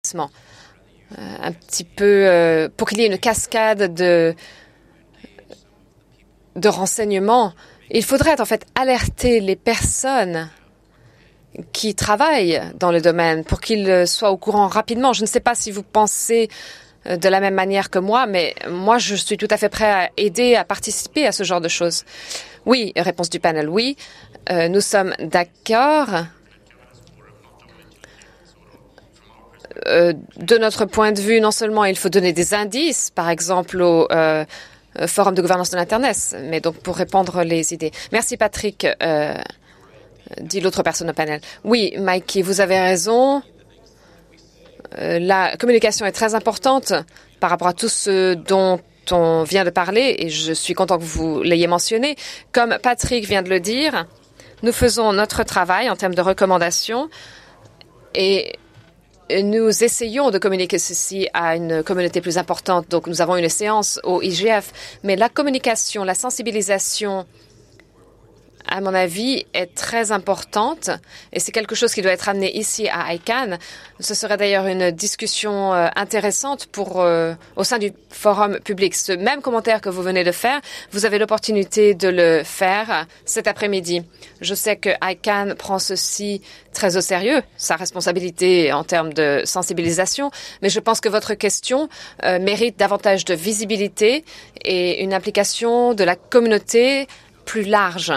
avertissement, un petit peu pour qu'il y ait une cascade de renseignements. Il faudrait en fait alerter les personnes qui travaillent dans le domaine pour qu'ils soient au courant rapidement. Je ne sais pas si vous pensez de la même manière que moi, mais moi, je suis tout à fait prêt à aider, à participer à ce genre de choses. Oui, réponse du panel, oui. Nous sommes d'accord. De notre point de vue, non seulement il faut donner des indices, par exemple au Forum de gouvernance de l'Internet, mais donc pour répandre les idées. Merci Patrick, dit l'autre personne au panel. Oui, Mikey, vous avez raison. La communication est très importante par rapport à tout ce dont on vient de parler et je suis content que vous l'ayez mentionné. Comme Patrick vient de le dire, nous faisons notre travail en termes de recommandations et nous essayons de communiquer ceci à une communauté plus importante. Donc, nous avons une séance au IGF, mais la communication, la sensibilisation, à mon avis, est très importante et c'est quelque chose qui doit être amené ici à ICANN. Ce serait d'ailleurs une discussion intéressante au sein du forum public. Ce même commentaire que vous venez de faire, vous avez l'opportunité de le faire cet après-midi. Je sais que ICANN prend ceci très au sérieux, sa responsabilité en termes de sensibilisation, mais je pense que votre question mérite davantage de visibilité et une implication de la communauté plus large.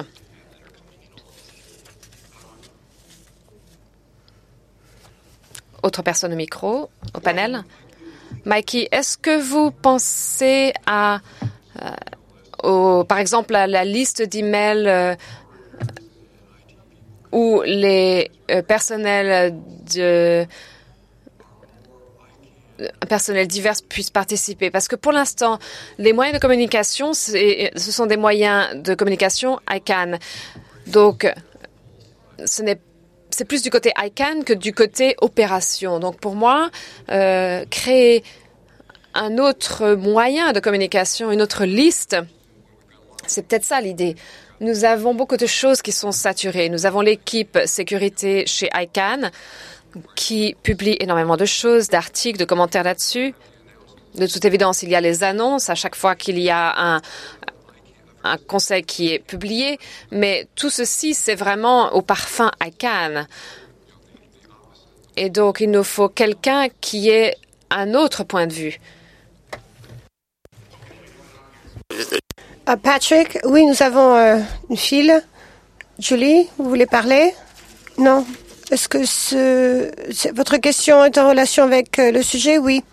Autre personne au micro, au panel. Mikey, est-ce que vous pensez par exemple, à la liste d'emails où les personnels divers puissent participer? Parce que pour l'instant, les moyens de communication, ce sont des moyens de communication ICANN. Donc, c'est plus du côté ICANN que du côté opération. Donc, pour moi, créer un autre moyen de communication, une autre liste, c'est peut-être ça l'idée. Nous avons beaucoup de choses qui sont saturées. Nous avons l'équipe sécurité chez ICANN qui publie énormément de choses, d'articles, de commentaires là-dessus. De toute évidence, il y a les annonces à chaque fois qu'il y a un conseil qui est publié, mais tout ceci, c'est vraiment au parfum ICANN. Et donc, il nous faut quelqu'un qui ait un autre point de vue. Patrick, oui, nous avons une file. Julie, vous voulez parler? Non. Est-ce que votre question est en relation avec le sujet? Oui.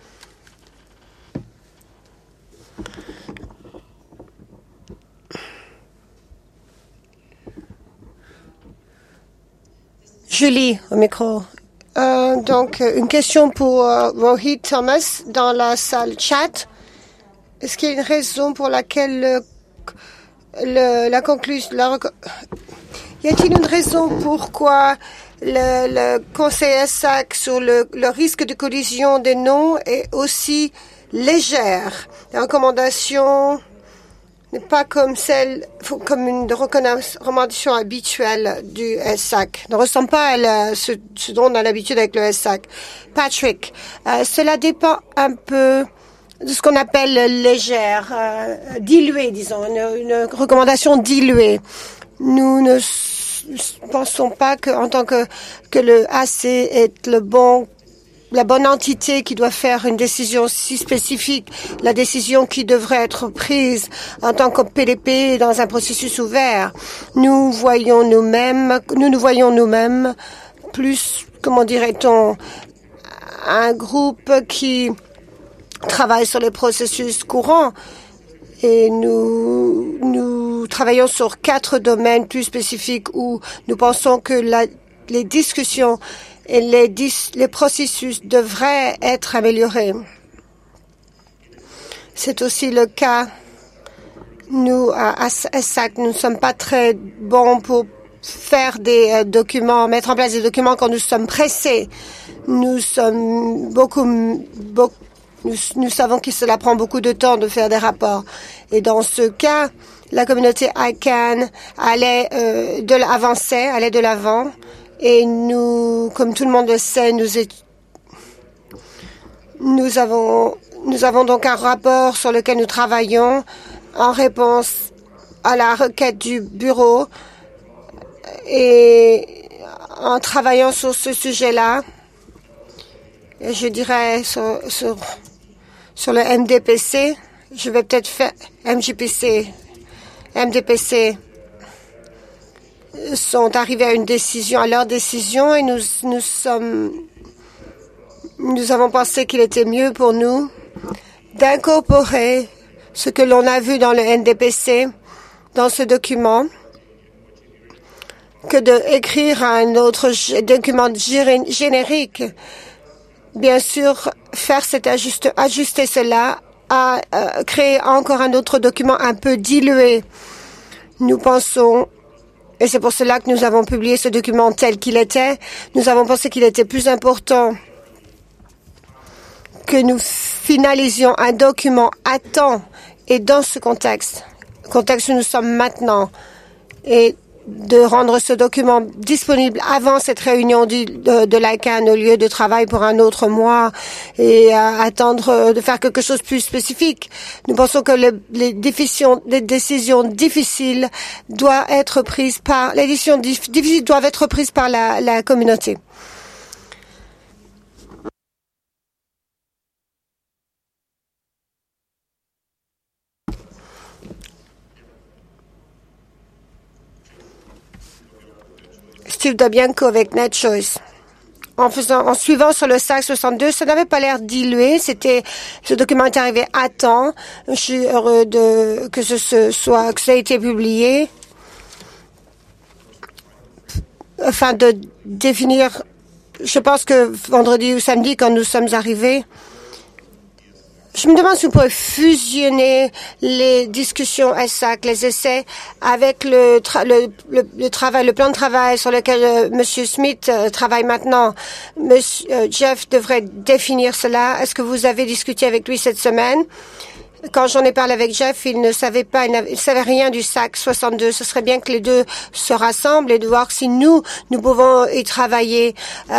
Julie, au micro. Donc, une question pour Rohit Thomas dans la salle chat. Est-ce qu'il y a une raison pour laquelle la conclusion... Y a-t-il une raison pourquoi le conseil SAC sur le risque de collision des noms est aussi légère? La recommandation n'est pas comme une recommandation habituelle du SAC. Ne ressemble pas à ce dont on a l'habitude avec le SAC. Patrick, cela dépend un peu de ce qu'on appelle légère, diluée, disons, une recommandation diluée. Nous ne pensons pas en tant que le AC est la bonne entité qui doit faire une décision si spécifique, la décision qui devrait être prise en tant que PDP dans un processus ouvert. Nous nous voyons nous-mêmes plus, comment dirait-on, un groupe qui travaille sur les processus courants. Et nous travaillons sur 4 domaines plus spécifiques où nous pensons que les discussions et les processus devraient être améliorés. C'est aussi le cas. Nous, à SAC, nous ne sommes pas très bons pour faire des documents, mettre en place des documents quand nous sommes pressés. Nous savons que cela prend beaucoup de temps de faire des rapports. Et dans ce cas, la communauté ICANN allait de l'avant. Et nous, comme tout le monde le sait, Nous avons donc un rapport sur lequel nous travaillons en réponse à la requête du bureau et en travaillant sur ce sujet-là, je dirais sur le MDPC, je vais peut-être faire MDPC sont arrivés à leur décision et nous avons pensé qu'il était mieux pour nous d'incorporer ce que l'on a vu dans le NDPC dans ce document que d'écrire un autre document générique. Bien sûr, ajuster cela à créer encore un autre document un peu dilué. Nous pensons, et c'est pour cela que nous avons publié ce document tel qu'il était, nous avons pensé qu'il était plus important que nous finalisions un document à temps et dans ce contexte où nous sommes maintenant, et de rendre ce document disponible avant cette réunion de l'ICANN au lieu de travail pour un autre mois et attendre de faire quelque chose de plus spécifique. Nous pensons que les décisions difficiles doivent être prises par la communauté. Steve Dabianco avec NetChoice. En suivant sur le SAC 62, ça n'avait pas l'air dilué. Ce document est arrivé à temps. Je suis heureux que ça ait été publié. Afin de définir, je pense que vendredi ou samedi, quand nous sommes arrivés, je me demande si vous pouvez fusionner les discussions SAC, les essais, avec le plan de travail sur lequel M. Smith travaille maintenant. Jeff devrait définir cela. Est-ce que vous avez discuté avec lui cette semaine? Quand j'en ai parlé avec Jeff, il ne savait rien du SAC 62. Ce serait bien que les deux se rassemblent et de voir si nous pouvons y travailler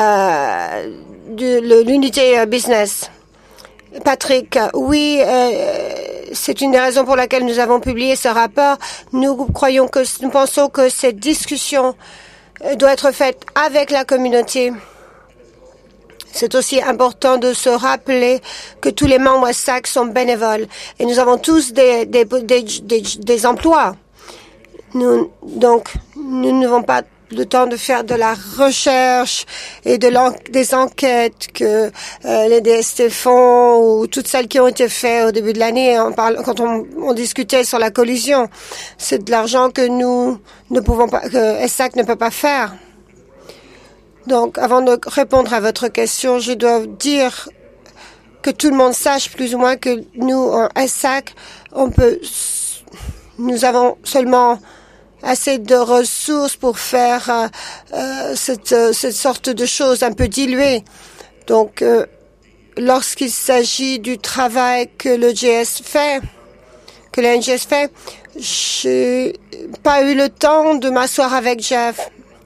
l'unité business. Patrick, oui, c'est une des raisons pour laquelle nous avons publié ce rapport. Nous pensons que cette discussion doit être faite avec la communauté. C'est aussi important de se rappeler que tous les membres SAC sont bénévoles et nous avons tous des emplois. Nous n'avons pas le temps de faire de la recherche et des enquêtes que les DST font ou toutes celles qui ont été faites au début de l'année quand on discutait sur la collision. C'est de l'argent que que SAC ne peut pas faire. Donc, avant de répondre à votre question, je dois dire que tout le monde sache plus ou moins que nous, en SAC, nous avons seulement assez de ressources pour faire cette sorte de choses un peu diluées. Donc, lorsqu'il s'agit du travail que le NGS fait, j'ai pas eu le temps de m'asseoir avec Jeff.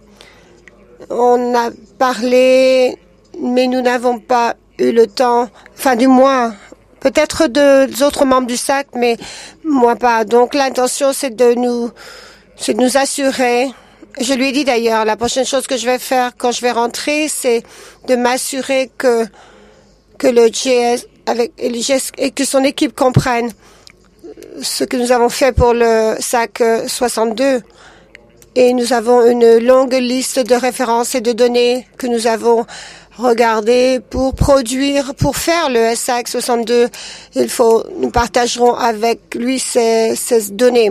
On a parlé, mais nous n'avons pas eu le temps, enfin du moins, peut-être des autres membres du SAC, mais moi pas. Donc l'intention, c'est de nous assurer. Je lui ai dit d'ailleurs, la prochaine chose que je vais faire quand je vais rentrer, c'est de m'assurer que le GS et que son équipe comprenne ce que nous avons fait pour le SAC 62. Et nous avons une longue liste de références et de données que nous avons regardées pour faire le SAC 62. Nous partagerons avec lui ces données.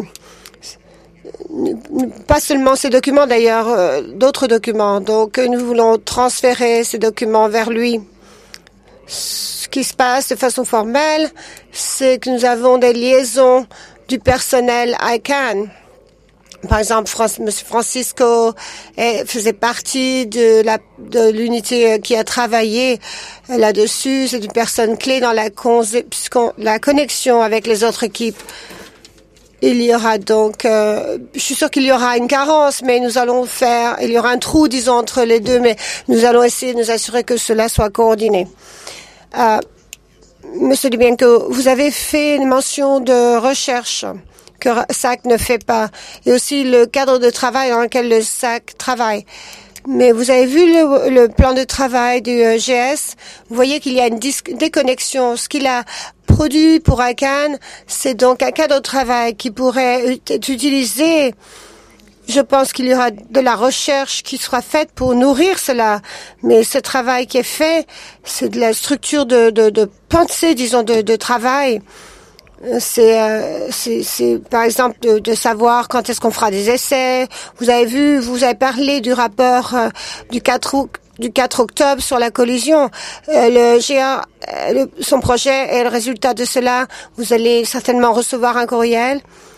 Pas seulement ces documents d'ailleurs, d'autres documents. Donc nous voulons transférer ces documents vers lui. Ce qui se passe de façon formelle, c'est que nous avons des liaisons du personnel ICANN. Par exemple, M. Francisco faisait partie de l'unité qui a travaillé là-dessus. C'est une personne clé dans la connexion avec les autres équipes. Il y aura donc, je suis sûre qu'il y aura une carence, mais il y aura un trou, disons, entre les deux, mais nous allons essayer de nous assurer que cela soit coordonné. Monsieur Dubienko, vous avez fait une mention de recherche que SAC ne fait pas, et aussi le cadre de travail dans lequel le SAC travaille. Mais vous avez vu le plan de travail du GS, vous voyez qu'il y a une déconnexion. Ce qu'il a produit pour ICANN, c'est donc un cadre de travail qui pourrait être utilisé. Je pense qu'il y aura de la recherche qui sera faite pour nourrir cela. Mais ce travail qui est fait, c'est de la structure de pensée, disons, de travail. C'est par exemple de savoir quand est-ce qu'on fera des essais. Vous avez parlé du rapport du 4 octobre sur la collision. Le GA, son projet est le résultat de cela. Vous allez certainement recevoir un courriel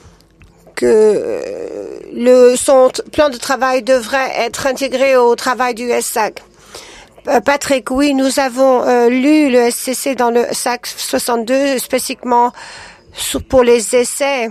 que son plan de travail devrait être intégré au travail du SAC. Patrick, oui, nous avons lu le SCC dans le SAC 62, spécifiquement pour les essais.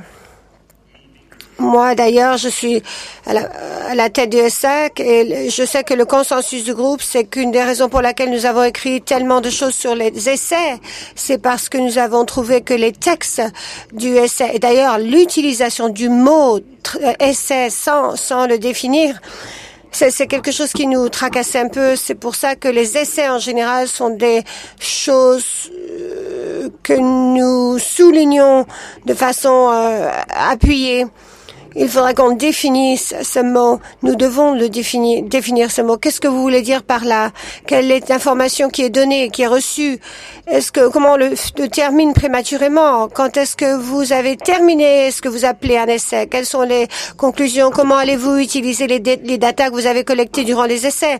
Moi, d'ailleurs, je suis à la tête du SAC et je sais que le consensus du groupe, c'est qu'une des raisons pour laquelle nous avons écrit tellement de choses sur les essais, c'est parce que nous avons trouvé que les textes du essai, et d'ailleurs l'utilisation du mot essai sans le définir, c'est quelque chose qui nous tracasse un peu. C'est pour ça que les essais en général sont des choses que nous soulignons de façon appuyée. Il faudrait qu'on définisse ce mot. Nous devons le définir ce mot. Qu'est-ce que vous voulez dire par là? Quelle est l'information qui est donnée, qui est reçue? Comment on le termine prématurément? Quand est-ce que vous avez terminé ce que vous appelez un essai? Quelles sont les conclusions? Comment allez-vous utiliser les datas que vous avez collectées durant les essais?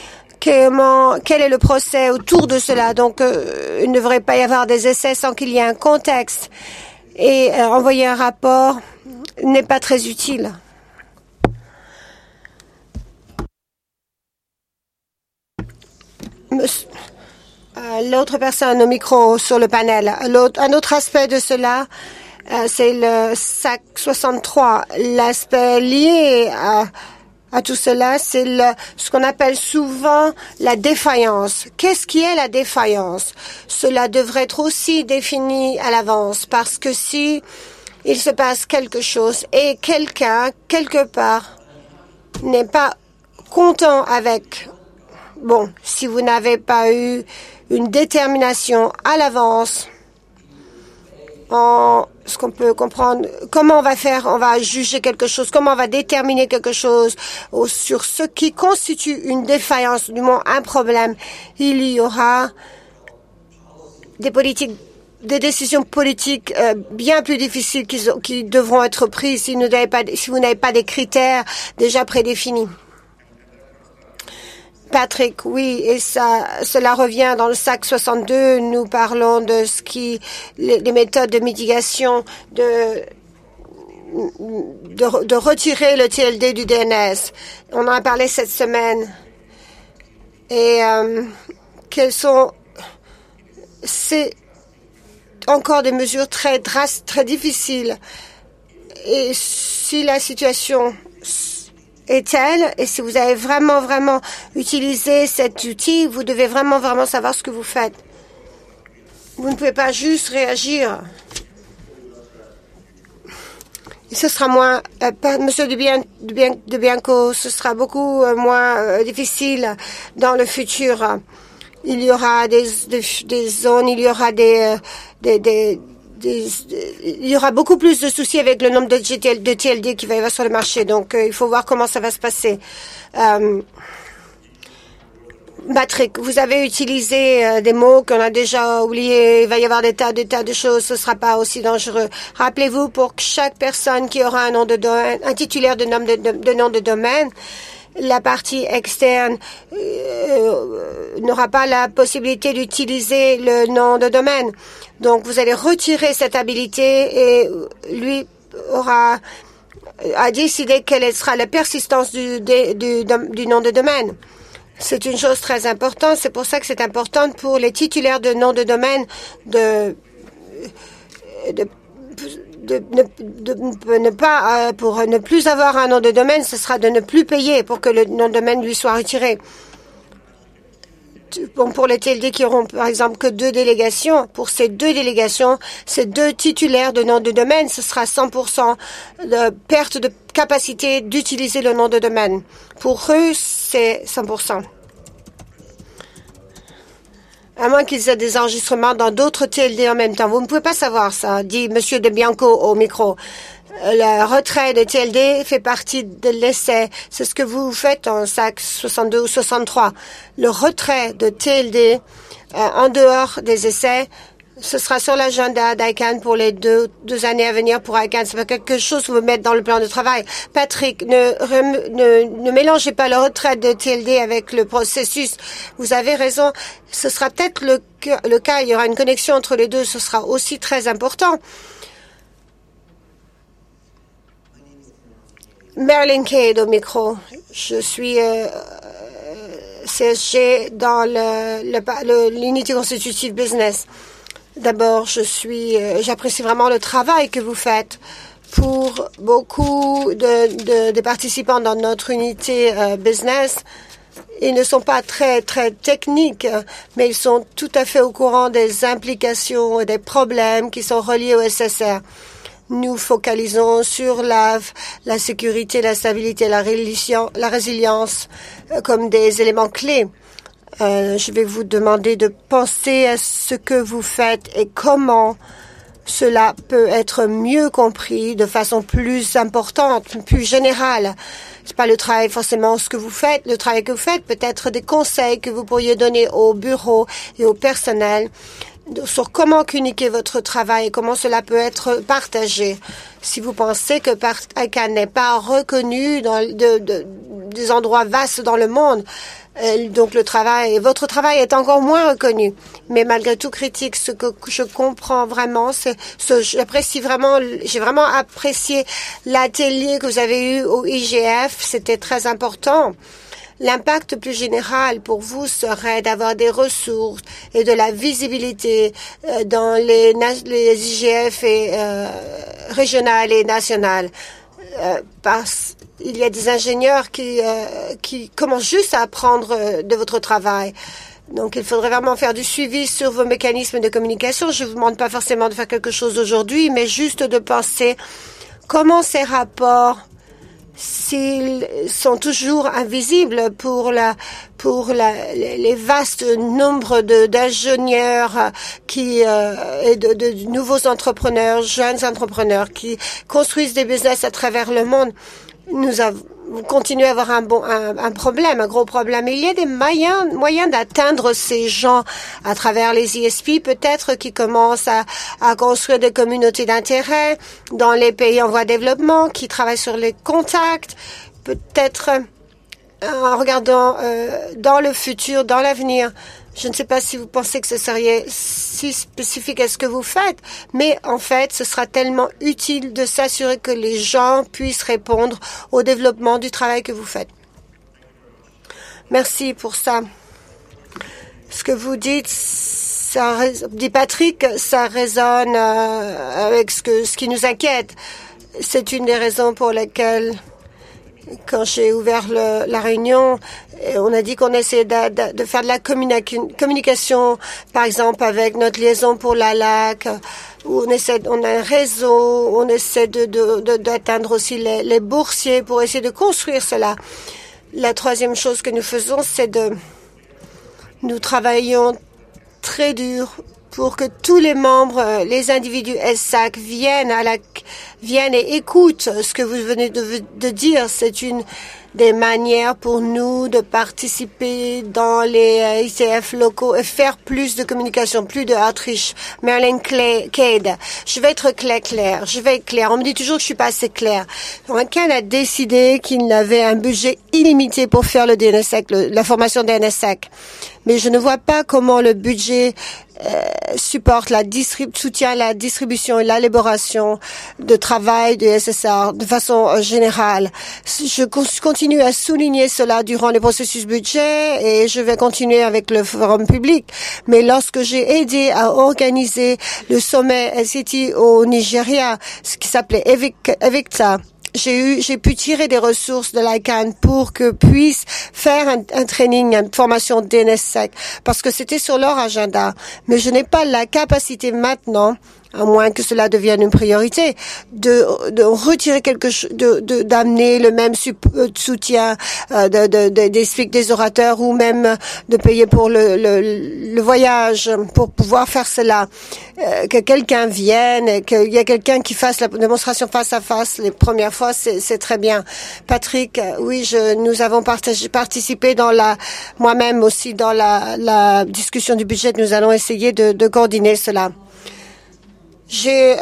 Quel est le procès autour de cela? Donc, il ne devrait pas y avoir des essais sans qu'il y ait un contexte. Et envoyer un rapport n'est pas très utile. L'autre personne au micro sur le panel. Un autre aspect de cela, c'est le SAC 63. L'aspect lié à tout cela, c'est ce qu'on appelle souvent la défaillance. Qu'est-ce qui est la défaillance? Cela devrait être aussi défini à l'avance, parce que si il se passe quelque chose et quelqu'un, quelque part, n'est pas content avec... Bon, si vous n'avez pas eu une détermination à l'avance, ce qu'on peut comprendre, comment on va faire, on va juger quelque chose, comment on va déterminer quelque chose sur ce qui constitue une défaillance, du moins un problème, il y aura des décisions politiques bien plus difficiles qui devront être prises si vous n'avez pas des critères déjà prédéfinis. Patrick, oui, et cela revient dans le SAC 62. Nous parlons de les méthodes de mitigation, de retirer le TLD du DNS. On en a parlé cette semaine. Et c'est encore des mesures très difficiles. Et si la situation est telle, et si vous avez vraiment utilisé cet outil, vous devez vraiment savoir ce que vous faites. Vous ne pouvez pas juste réagir. Et ce sera moins, Monsieur Dubienko, ce sera beaucoup moins difficile dans le futur. Il y aura des zones, il y aura il y aura beaucoup plus de soucis avec le nombre de TLD qui va y avoir sur le marché. Donc, il faut voir comment ça va se passer. Patrick, vous avez utilisé des mots qu'on a déjà oubliés. Il va y avoir des tas de choses. Ce ne sera pas aussi dangereux. Rappelez-vous, pour chaque personne qui aura un titulaire de nom de domaine, la partie externe n'aura pas la possibilité d'utiliser le nom de domaine. Donc, vous allez retirer cette habilité et lui aura à décider quelle sera la persistance du nom de domaine. C'est une chose très importante. C'est pour ça que c'est important pour les titulaires de nom de domaine pour ne plus avoir un nom de domaine, ce sera de ne plus payer pour que le nom de domaine lui soit retiré. pour les TLD qui auront, par exemple, que 2 délégations, pour ces 2 délégations, ces 2 titulaires de nom de domaine, ce sera 100% de perte de capacité d'utiliser le nom de domaine. Pour eux, c'est 100%. À moins qu'ils aient des enregistrements dans d'autres TLD en même temps. Vous ne pouvez pas savoir ça, dit M. De Bianco au micro. Le retrait de TLD fait partie de l'essai. C'est ce que vous faites en SAC 62 ou 63. Le retrait de TLD en dehors des essais, ce sera sur l'agenda d'ICANN pour les deux années à venir pour ICANN. C'est pas quelque chose que vous mettre dans le plan de travail. Patrick, ne mélangez pas le retrait de TLD avec le processus. Vous avez raison. Ce sera peut-être le cas. Il y aura une connexion entre les deux. Ce sera aussi très important. Marilyn Cade au micro. Je suis CSG dans l'unité constitutive business. D'abord, j'apprécie vraiment le travail que vous faites pour beaucoup des participants dans notre unité business. Ils ne sont pas très techniques, mais ils sont tout à fait au courant des implications et des problèmes qui sont reliés au SSR. Nous focalisons sur la sécurité, la stabilité, la résilience comme des éléments clés. Je vais vous demander de penser à ce que vous faites et comment cela peut être mieux compris de façon plus importante, plus générale. C'est pas le travail forcément ce que vous faites. Le travail que vous faites peut être des conseils que vous pourriez donner au bureau et au personnel sur comment communiquer votre travail et comment cela peut être partagé. Si vous pensez que ICANN n'est pas reconnu dans des endroits vastes dans le monde, donc votre travail est encore moins reconnu. Mais malgré tout critique, ce que je comprends vraiment, j'ai vraiment apprécié l'atelier que vous avez eu au IGF. C'était très important. L'impact plus général pour vous serait d'avoir des ressources et de la visibilité dans les IGF régionales et nationales. Il y a des ingénieurs qui commencent juste à apprendre de votre travail. Donc, il faudrait vraiment faire du suivi sur vos mécanismes de communication. Je ne vous demande pas forcément de faire quelque chose aujourd'hui, mais juste de penser comment ces rapports, s'ils sont toujours invisibles pour les vastes nombres d'ingénieurs et de nouveaux entrepreneurs, jeunes entrepreneurs qui construisent des business à travers le monde, vous continuez à avoir un problème, un gros problème. Il y a des moyens d'atteindre ces gens à travers les ISP, peut-être qui commencent à construire des communautés d'intérêt dans les pays en voie de développement, qui travaillent sur les contacts, peut-être en regardant dans le futur, dans l'avenir. Je ne sais pas si vous pensez que ce serait si spécifique à ce que vous faites, mais en fait, ce sera tellement utile de s'assurer que les gens puissent répondre au développement du travail que vous faites. Merci pour ça. Ce que vous dites, dit Patrick, ça résonne avec ce qui nous inquiète. C'est une des raisons pour lesquelles, quand j'ai ouvert la réunion, on a dit qu'on essayait de faire de la communication, par exemple, avec notre liaison pour la LAC, où on a un réseau, on essaie d'atteindre aussi les boursiers pour essayer de construire cela. La troisième chose que nous faisons, c'est nous travaillons très dur pour que tous les membres, les individus SAC viennent et écoutent ce que vous venez de dire. C'est une des manières pour nous de participer dans les ICF locaux et faire plus de communication, plus de outreach. Marilyn Cade, je vais être claire. On me dit toujours que je suis pas assez claire. ICANN a décidé qu'il avait un budget illimité pour faire le DNSSEC, la formation DNSSEC. Mais je ne vois pas comment le budget soutient la distribution et l'élaboration de travail du SSR de façon générale. Je continue à souligner cela durant le processus budget et je vais continuer avec le forum public. Mais lorsque j'ai aidé à organiser le sommet LCT au Nigeria, ce qui s'appelait Evicta, j'ai pu tirer des ressources de l'ICANN pour que puisse faire un training, une formation DNSSEC, parce que c'était sur leur agenda. Mais je n'ai pas la capacité maintenant, à moins que cela devienne une priorité, de retirer quelque chose, d'amener le même soutien, des orateurs, ou même de payer pour le voyage pour pouvoir faire cela. Que quelqu'un vienne, qu'il y ait quelqu'un qui fasse la démonstration face à face les premières fois, c'est très bien. Patrick, oui, nous avons participé moi-même aussi dans la discussion du budget. Nous allons essayer de coordonner cela. J'ai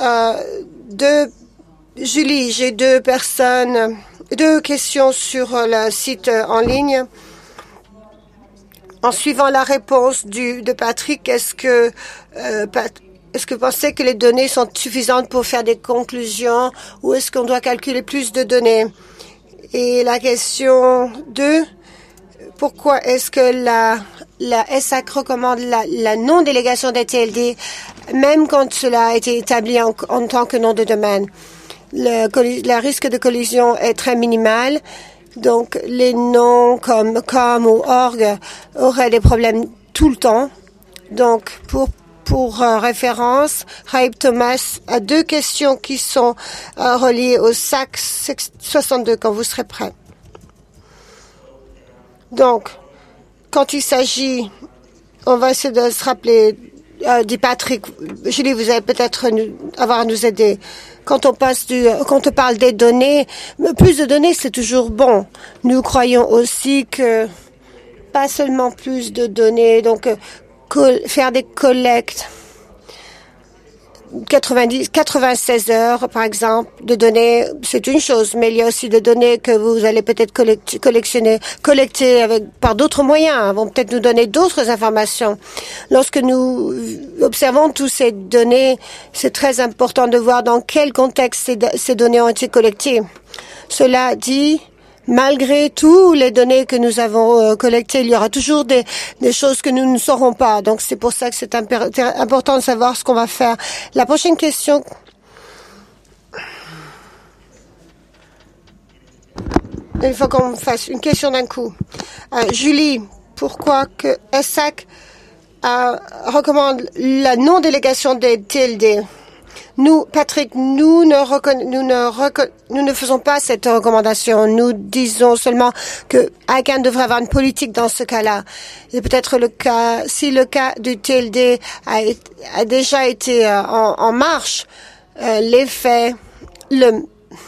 deux questions sur le site en ligne. En suivant la réponse de Patrick, est-ce que vous pensez que les données sont suffisantes pour faire des conclusions, ou est-ce qu'on doit calculer plus de données? Et la question 2, pourquoi est-ce que la SAC recommande la non-délégation des TLD, même quand cela a été établi en tant que nom de domaine? Le risque de collision est très minimal, donc les noms comme .com ou .org auraient des problèmes tout le temps. Donc, pour référence, Raib Thomas a deux questions qui sont reliées au SAC 62 quand vous serez prêt. Donc, quand il s'agit, on va essayer de se rappeler, dit Patrick, Julie, vous allez peut-être avoir à nous aider. Quand on parle des données, plus de données, c'est toujours bon. Nous croyons aussi que pas seulement plus de données, donc faire des collectes, 96 heures, par exemple, de données, c'est une chose, mais il y a aussi des données que vous allez peut-être collecter par d'autres moyens, vont peut-être nous donner d'autres informations. Lorsque nous observons toutes ces données, c'est très important de voir dans quel contexte ces données ont été collectées. Cela dit, malgré toutes les données que nous avons collectées, il y aura toujours des choses que nous ne saurons pas. Donc, c'est pour ça que c'est important de savoir ce qu'on va faire. La prochaine question. Il faut qu'on fasse une question d'un coup. Julie, pourquoi que SAC recommande la non-délégation des TLD? Nous, Patrick, nous ne faisons pas cette recommandation. Nous disons seulement que ICANN devrait avoir une politique dans ce cas-là. Et peut-être le cas, si le cas du TLD a déjà été en marche, l'effet, le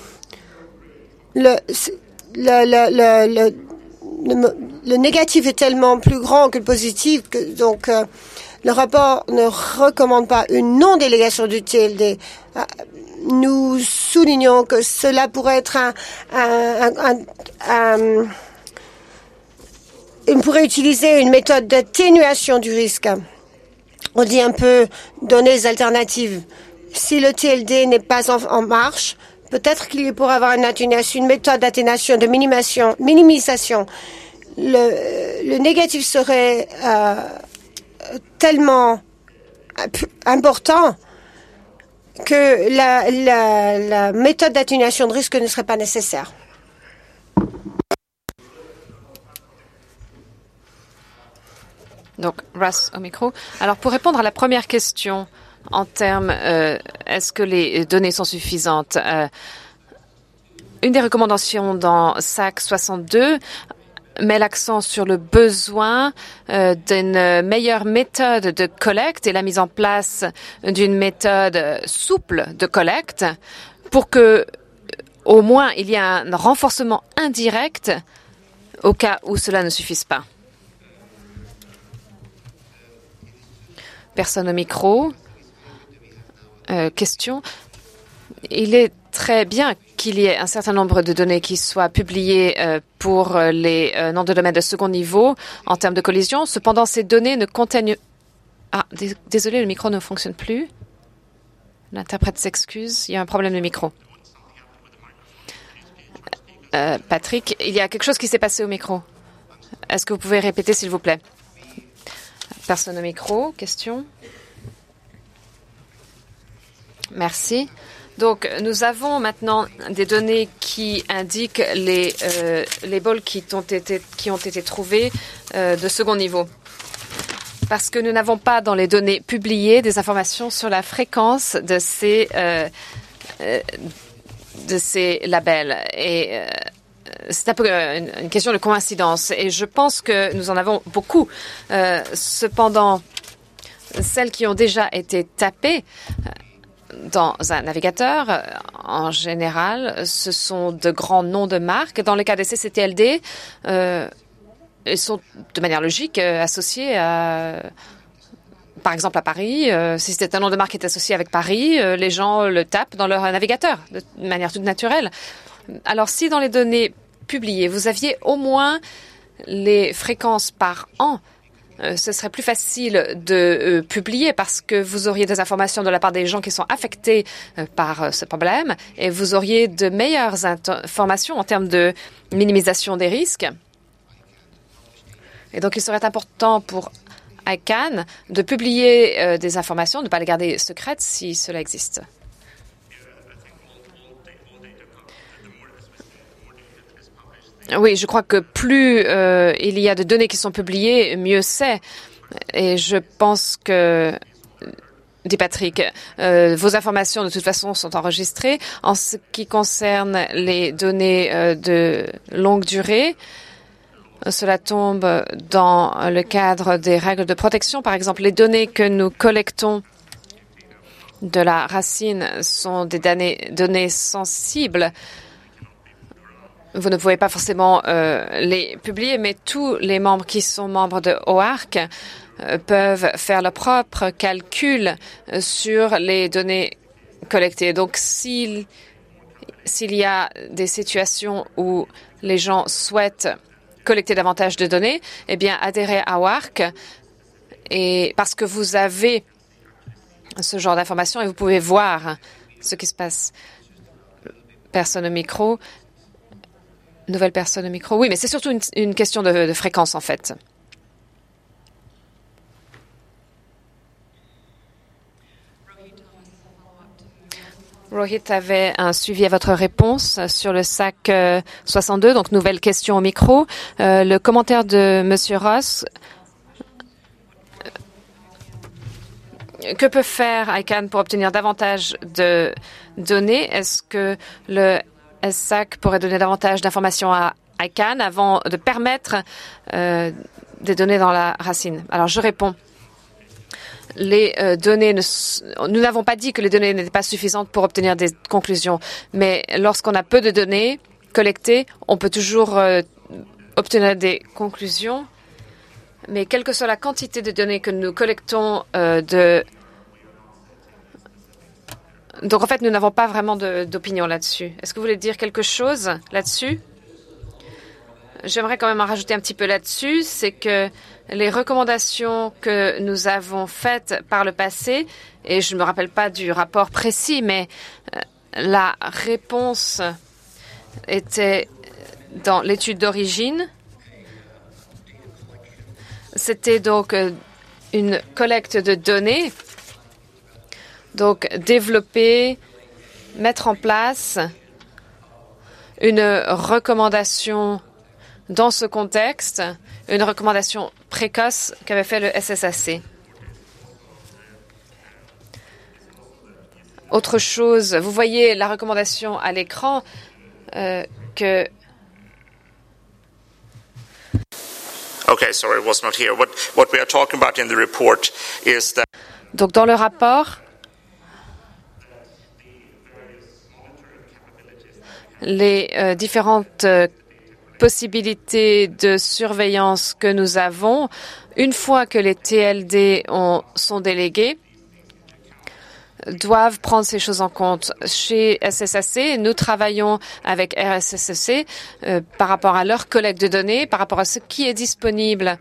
négatif est tellement plus grand que le positif que donc. Le rapport ne recommande pas une non-délégation du TLD. Nous soulignons que cela pourrait être on pourrait utiliser une méthode d'atténuation du risque. On dit un peu données alternatives. Si le TLD n'est pas en marche, peut-être qu'il pourrait avoir une méthode d'atténuation, de minimisation. Le négatif serait tellement important que la méthode d'atténuation de risque ne serait pas nécessaire. Donc, Russ au micro. Alors, pour répondre à la première question en termes, est-ce que les données sont suffisantes? Une des recommandations dans SAC 62 met l'accent sur le besoin d'une meilleure méthode de collecte et la mise en place d'une méthode souple de collecte pour que, au moins, il y ait un renforcement indirect au cas où cela ne suffise pas. Personne au micro. Question. Il est très bien qu'il y ait un certain nombre de données qui soient publiées pour les noms de domaine de second niveau en termes de collision. Cependant, ces données ne contiennent... Ah, désolé, le micro ne fonctionne plus. L'interprète s'excuse. Il y a un problème de micro. Patrick, il y a quelque chose qui s'est passé au micro. Est-ce que vous pouvez répéter, s'il vous plaît? Personne au micro. Question? Merci. Donc, nous avons maintenant des données qui indiquent les labels qui ont été trouvés de second niveau. Parce que nous n'avons pas dans les données publiées des informations sur la fréquence de ces labels. Et c'est un peu une question de coïncidence. Et je pense que nous en avons beaucoup. Cependant, celles qui ont déjà été tapées dans un navigateur, en général, ce sont de grands noms de marques. Dans le cas des CCTLD, ils sont de manière logique associés par exemple à Paris. Si c'est un nom de marque qui est associé avec Paris, les gens le tapent dans leur navigateur de manière toute naturelle. Alors si dans les données publiées, vous aviez au moins les fréquences par an, ce serait plus facile de publier parce que vous auriez des informations de la part des gens qui sont affectés par ce problème et vous auriez de meilleures informations en termes de minimisation des risques. Et donc, il serait important pour ICANN de publier des informations, de ne pas les garder secrètes si cela existe. Oui, je crois que plus il y a de données qui sont publiées, mieux c'est. Et je pense que, dit Patrick, vos informations de toute façon sont enregistrées. En ce qui concerne les données de longue durée, cela tombe dans le cadre des règles de protection. Par exemple, les données que nous collectons de la racine sont des données sensibles. Vous ne pouvez pas forcément les publier, mais tous les membres qui sont membres de OARC peuvent faire leurs propres calculs sur les données collectées. Donc, s'il y a des situations où les gens souhaitent collecter davantage de données, eh bien, adhérez à OARC et parce que vous avez ce genre d'informations et vous pouvez voir ce qui se passe. Personne au micro. Nouvelle personne au micro. Oui, mais c'est surtout une question de fréquence, en fait. Rohit avait un suivi à votre réponse sur le SAC 62, donc nouvelle question au micro. Le commentaire de M. Ross. Que peut faire ICANN pour obtenir davantage de données? Est-ce que le SAC pourrait donner davantage d'informations à ICANN avant de permettre des données dans la racine? Alors, je réponds. Les données, nous n'avons pas dit que les données n'étaient pas suffisantes pour obtenir des conclusions, mais lorsqu'on a peu de données collectées, on peut toujours obtenir des conclusions. Mais quelle que soit la quantité de données que nous collectons Donc, en fait, nous n'avons pas vraiment d'opinion là-dessus. Est-ce que vous voulez dire quelque chose là-dessus? J'aimerais quand même en rajouter un petit peu là-dessus. C'est que les recommandations que nous avons faites par le passé, et je ne me rappelle pas du rapport précis, mais la réponse était dans l'étude d'origine. C'était donc une collecte de données. Donc, développer, mettre en place une recommandation dans ce contexte, une recommandation précoce qu'avait fait le SSAC. Autre chose, vous voyez la recommandation à l'écran que... Okay, sorry, it was not here. What we are talking about in the report is that... Donc, dans le rapport, les différentes possibilités de surveillance que nous avons, une fois que les TLD sont délégués, doivent prendre ces choses en compte. Chez SSAC, nous travaillons avec RSSEC par rapport à leur collecte de données, par rapport à ce qui est disponible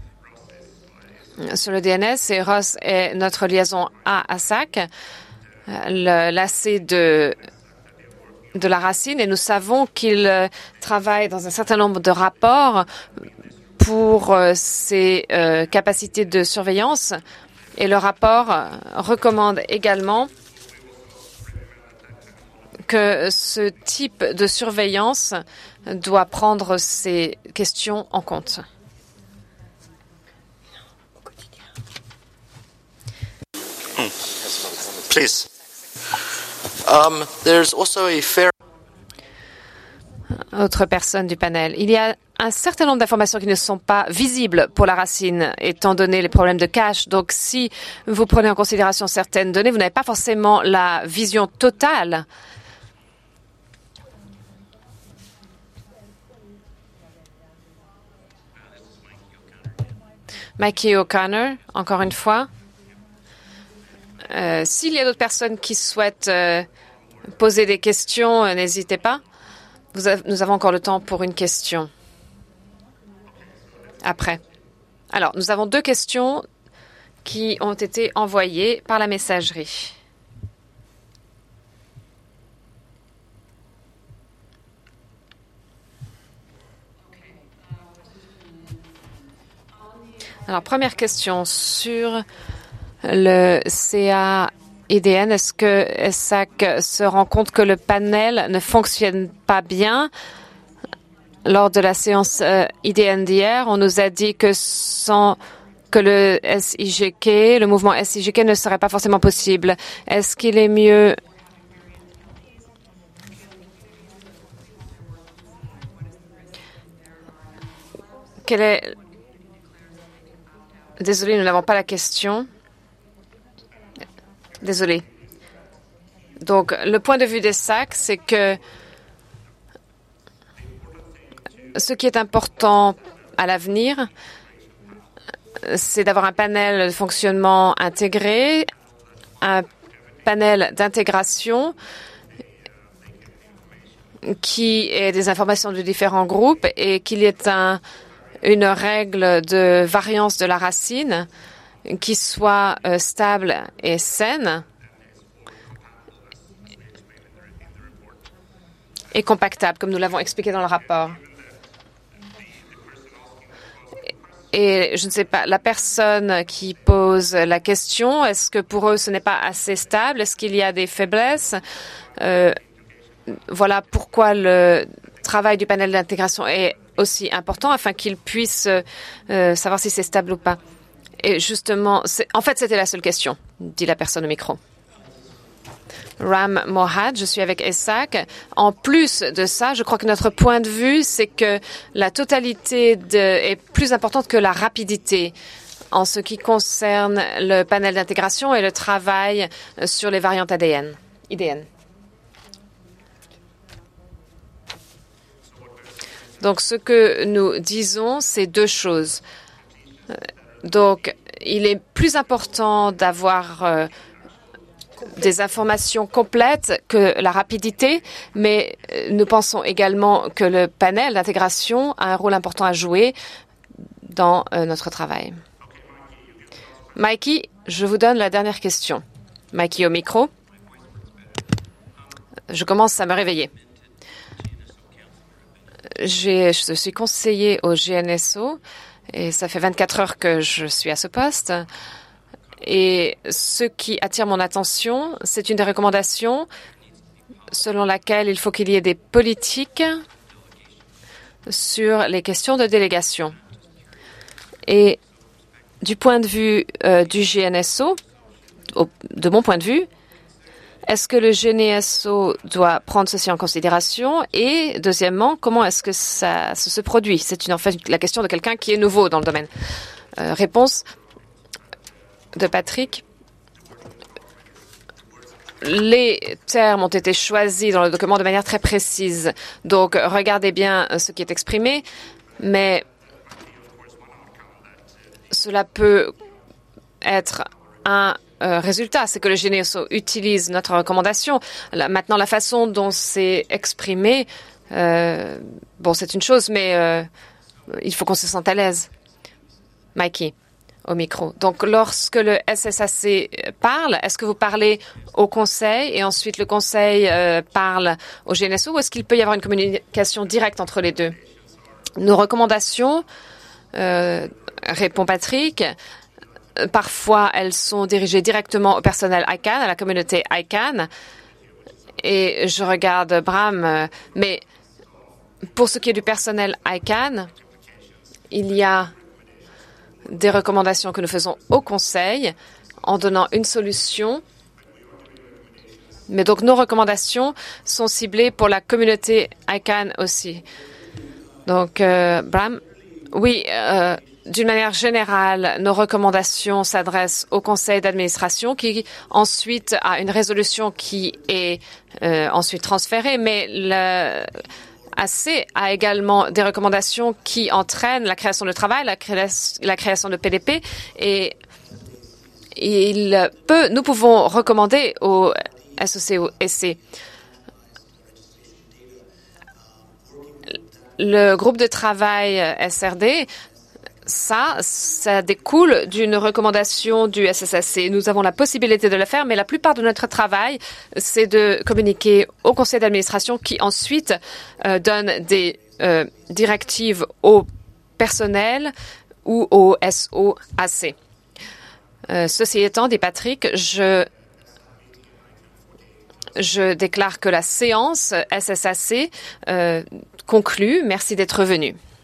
sur le DNS. Et Ross est notre liaison à SAC, l'AC de la racine, et nous savons qu'il travaille dans un certain nombre de rapports pour ses capacités de surveillance. Et le rapport recommande également que ce type de surveillance doit prendre ces questions en compte. Please. There's also a fair Autre personne du panel. Il y a un certain nombre d'informations qui ne sont pas visibles pour la racine, étant donné les problèmes de cache. Donc, si vous prenez en considération certaines données, vous n'avez pas forcément la vision totale. Mikey O'Connor, encore une fois. S'il y a d'autres personnes qui souhaitent poser des questions, n'hésitez pas. Nous avons encore le temps pour une question. Après. Alors, nous avons 2 questions qui ont été envoyées par la messagerie. Alors, première question sur le CA-IDN. Est-ce que ESSAC se rend compte que le panel ne fonctionne pas bien? Lors de la séance IDN d'hier, on nous a dit que le SIGK, le mouvement SIGK ne serait pas forcément possible. Est-ce qu'il est mieux Désolé, nous n'avons pas la question. Désolé. Donc, le point de vue des SAC, c'est que ce qui est important à l'avenir, c'est d'avoir un panel de fonctionnement intégré, un panel d'intégration qui ait des informations de différents groupes et qu'il y ait une règle de variance de la racine qui soit stable et saine et compactable, comme nous l'avons expliqué dans le rapport. Et je ne sais pas, la personne qui pose la question, est-ce que pour eux ce n'est pas assez stable? Est-ce qu'il y a des faiblesses? Voilà pourquoi le travail du panel d'intégration est aussi important, afin qu'ils puissent savoir si c'est stable ou pas. Et justement, en fait, c'était la seule question, dit la personne au micro. Ram Mohad, je suis avec ESSAC. En plus de ça, je crois que notre point de vue, c'est que la totalité est plus importante que la rapidité en ce qui concerne le panel d'intégration et le travail sur les variantes IDN. Donc, ce que nous disons, c'est 2 choses. Donc, il est plus important d'avoir des informations complètes que la rapidité, mais nous pensons également que le panel d'intégration a un rôle important à jouer dans notre travail. Mikey, je vous donne la dernière question. Mikey au micro. Je commence à me réveiller. Je suis conseiller au GNSO et ça fait 24 heures que je suis à ce poste. Et ce qui attire mon attention, c'est une des recommandations selon laquelle il faut qu'il y ait des politiques sur les questions de délégation. Et du point de vue du GNSO, de mon point de vue, est-ce que le GNSO doit prendre ceci en considération? Et deuxièmement, comment est-ce que ça se produit? C'est en fait la question de quelqu'un qui est nouveau dans le domaine. Réponse de Patrick. Les termes ont été choisis dans le document de manière très précise. Donc, regardez bien ce qui est exprimé, mais cela peut être un résultat, c'est que le GNSO utilise notre recommandation. Maintenant, la façon dont c'est exprimé, c'est une chose, mais il faut qu'on se sente à l'aise. Mikey, au micro. Donc, lorsque le SSAC parle, est-ce que vous parlez au Conseil et ensuite le Conseil parle au GNSO ou est-ce qu'il peut y avoir une communication directe entre les deux? Nos recommandations, répond Patrick, parfois, elles sont dirigées directement au personnel ICANN, à la communauté ICANN. Et je regarde Bram, mais pour ce qui est du personnel ICANN, il y a des recommandations que nous faisons au Conseil en donnant une solution. Mais donc, nos recommandations sont ciblées pour la communauté ICANN aussi. Donc, Bram, oui, d'une manière générale, nos recommandations s'adressent au conseil d'administration qui ensuite a une résolution qui est ensuite transférée, mais l'AC a également des recommandations qui entraînent la création de travail, la création de PDP, et nous pouvons recommander au SOC ou SC. Le groupe de travail SRD, ça découle d'une recommandation du SSAC. Nous avons la possibilité de le faire, mais la plupart de notre travail, c'est de communiquer au conseil d'administration qui ensuite donne des directives au personnel ou au SOAC. Ceci étant dit, Patrick, je déclare que la séance SSAC conclue. Merci d'être venu.